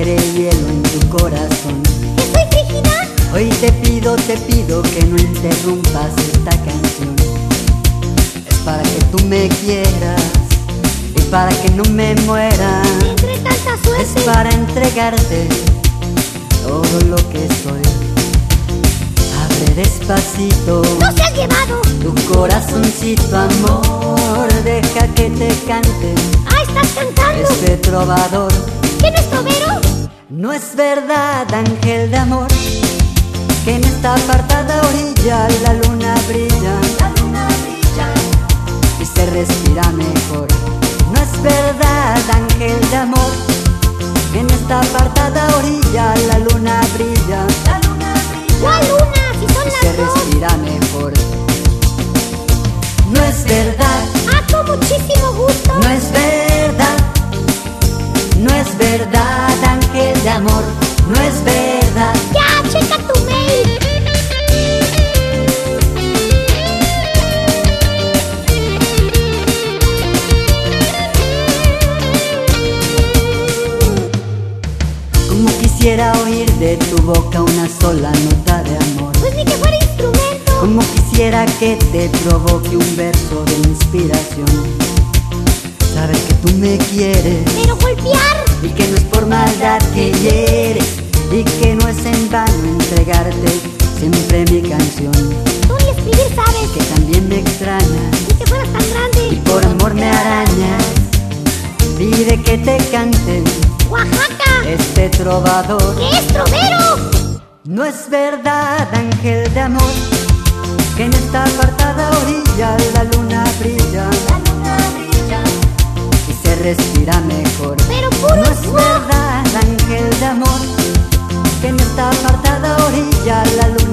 quiere hielo en tu corazón. ¿Que soy frígida? Hoy te pido que no interrumpas esta canción. Es para que tú me quieras y para que no me muera. Entre tanta suerte. Es para entregarte todo lo que soy. Abre despacito. ¡No se has llevado! Tu corazoncito, amor, deja que te cante ¡Ah, estás cantando! este trovador. ¿Que no es trovero? No es verdad, ángel de amor, que en esta apartada orilla la luna brilla, y se respira mejor. No es verdad, ángel de amor, que en esta apartada orilla la luna brilla, ¿Cuál luna? Si son y se las dos. respira mejor. No es verdad, ¡Ah, con muchísimo gusto! no es verdad, no es verdad, ángel de amor, no es verdad. ¡Ya, checa tu mail! Como quisiera oír de tu boca una sola nota de amor. Pues ni que fuera instrumento. Como quisiera que te provoque un verso de inspiración. Sabes que tú me quieres Pero golpear. y que no es por maldad que hieres, y que no es en vano entregarte siempre mi canción. Tú ni escribir sabes. Que también me extrañas Ni que fueras tan y grande. por amor me arañas. Pide que te cante ¡Oaxaca! este trovador. ¿Qué es trovero? No es verdad, ángel de amor, que en esta apartada orilla la luna brilla, y se respira mejor. Pero puro No es verdad, ángel de amor, que en esta apartada orilla la luna